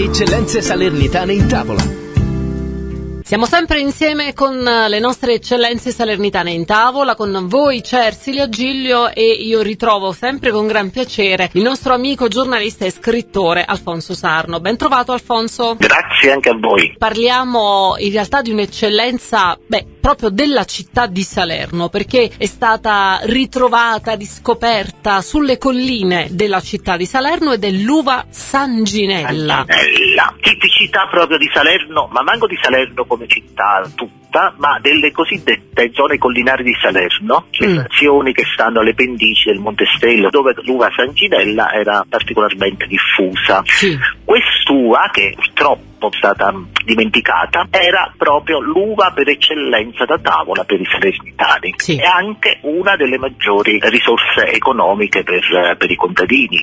eccellenze salernitane in tavola. Siamo sempre insieme con le nostre eccellenze salernitane in tavola, con voi Cersilio, Giglio, e io ritrovo sempre con gran piacere il nostro amico giornalista e scrittore Alfonso Sarno. Ben trovato, Alfonso. Grazie anche a voi. Parliamo in realtà di un'eccellenza, proprio della città di Salerno, perché è stata ritrovata, riscoperta sulle colline della città di Salerno, ed è l'uva Sanginella. Tipicità proprio di Salerno, ma manco di Salerno come città tutta, ma delle cosiddette zone collinari di Salerno, le frazioni che stanno alle pendici del Monte Stelio, dove l'uva Sanginella era particolarmente diffusa. Sì. Quest'uva, che purtroppo è stata dimenticata, era proprio l'uva per eccellenza da tavola per i salernitani, sì. E anche una delle maggiori risorse economiche per i contadini.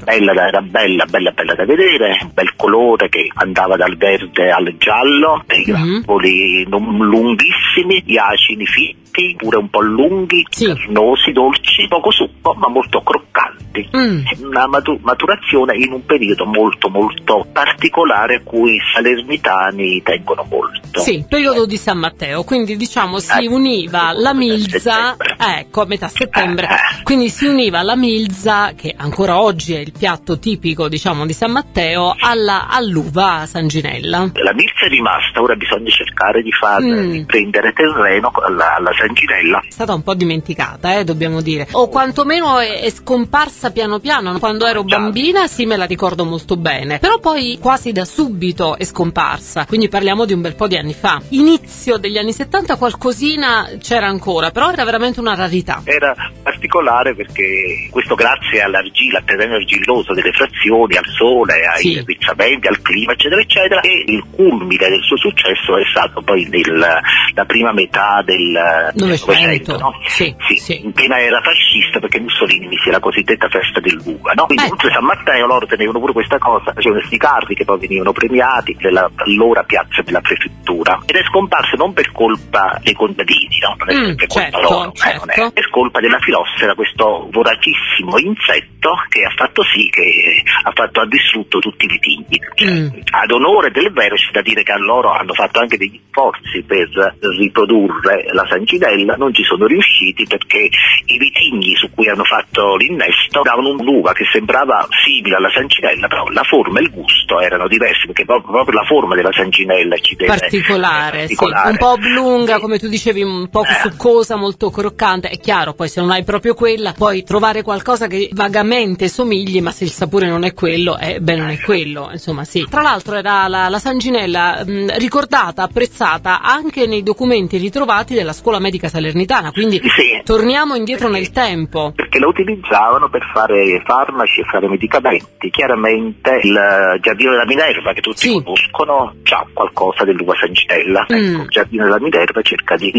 Era bella da vedere, un bel colore che andava dal verde al giallo, dei grappoli non lunghissimi, gli acini fitti, pure un po' lunghi, sì. Carnosi, dolci, poco succo ma molto croccanti. Una maturazione in un periodo molto molto particolare a cui i salernitani tengono molto. Sì, periodo di San Matteo, quindi diciamo si univa la milza, a metà settembre, quindi si univa la milza, che ancora oggi è il piatto tipico, diciamo, di San Matteo, all'uva Sanginella. La milza è rimasta, ora bisogna cercare di prendere terreno alla Sanginella. È stata un po' dimenticata, dobbiamo dire, o quantomeno è scomparsa piano piano. Quando ero bambina sì, me la ricordo molto bene, però poi quasi da subito è scomparsa, quindi parliamo di un bel po' di anni fa. Inizio degli anni 70 qualcosina c'era ancora, però era veramente una rarità. Era particolare perché questo grazie all'argilla, al terreno argilloso delle frazioni, al sole, ai rizzamenti, al clima, eccetera eccetera, e il culmine del suo successo è stato poi la prima metà del Novecento, no? Sì. In piena era fascista, perché Mussolini mise la cosiddetta festa dell'uva, no? Quindi oltre San Matteo loro tenevano pure questa cosa, facevano questi carri che poi venivano premiati nella allora piazza della prefettura, ed è scomparsa non per colpa dei contadini, no? Non è sempre colpa loro, non è per colpa della fillossera, questo voracissimo insetto che ha fatto sì che ha distrutto tutti i vitigni. Ad onore del vero c'è da dire che a loro hanno fatto anche degli sforzi per riprodurre la Sanginella, non ci sono riusciti perché i vitigni su cui hanno fatto l'innesto davano un'uva che sembrava simile alla Sanginella, però la forma e il gusto erano diversi, perché proprio la forma della Sanginella ci deve particolare. Sì. Un po' oblunga, come tu dicevi, un po' succosa, molto croccante. È chiaro, poi se non hai proprio quella, puoi trovare qualcosa che vagamente somigli, ma se il sapore non è quello, non è quello, insomma, sì. Tra l'altro era la Sanginella ricordata, apprezzata anche nei documenti ritrovati della scuola medica salernitana, quindi torniamo indietro nel tempo. Perché la utilizzavano per fare farmaci e fare medicamenti. Chiaramente il Giardino della Minerva, che tutti conoscono, c'ha qualcosa dell'uva Sanginella. Ecco, il Giardino della Minerva cerca di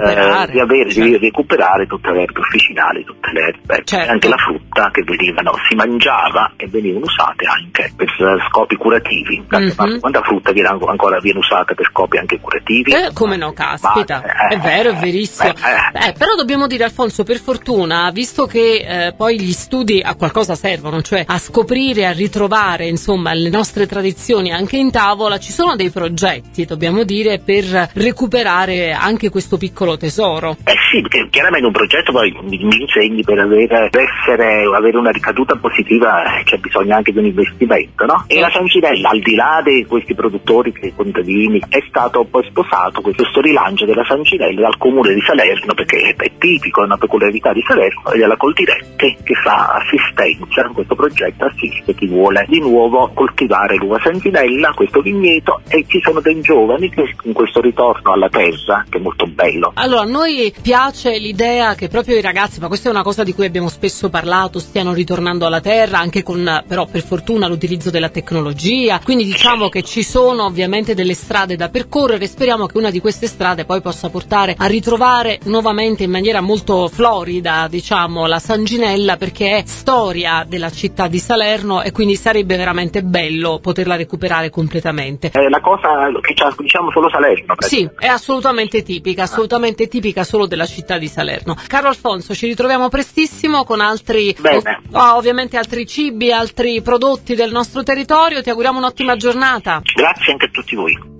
recuperare tutte le erbe officinali, tutte le erbe, anche la frutta che si mangiava e venivano usate anche per scopi curativi. Quanta frutta ancora viene usata per scopi anche curativi? Come no, caspita, è vero, è verissimo. Però dobbiamo dire, Alfonso, per fortuna, visto che poi gli studi a qualcosa servono, cioè a scoprire, a ritrovare, insomma, le nostre tradizioni anche in tavola, ci sono dei progetti, dobbiamo dire, per recuperare anche questo piccolo tesoro. Sì, perché chiaramente un progetto poi mi insegni per avere una ricaduta positiva, c'è bisogno anche di un investimento, no? E la Sanginella, al di là di questi produttori contadini, è stato poi sposato questo rilancio della Sanginella dal comune di Salerno, perché è tipico, è una peculiarità di Salerno, ed è la Coldiretti che fa assistenza. Questo progetto assiste chi vuole di nuovo coltivare l'uva Sanginella, questo vigneto, e ci sono dei giovani che in questo ritorno alla terra, che è molto bello. Allora, a noi piace l'idea che proprio i ragazzi, ma questa è una cosa di cui abbiamo spesso parlato, stiano ritornando alla terra, anche con però per fortuna l'utilizzo della tecnologia, quindi diciamo che ci sono ovviamente delle strade da percorrere. Speriamo che una di queste strade poi possa portare a ritrovare nuovamente in maniera molto florida, diciamo, la Sanginella, perché è storia della città di Salerno e quindi sarebbe veramente bello poterla recuperare completamente. completamente. È la cosa che c'ha, diciamo, solo Salerno. Sì, è assolutamente tipica solo della città di Salerno. Caro Alfonso, ci ritroviamo prestissimo con altri, ovviamente altri cibi, altri prodotti del nostro territorio. Ti auguriamo un'ottima giornata. Grazie anche a tutti voi.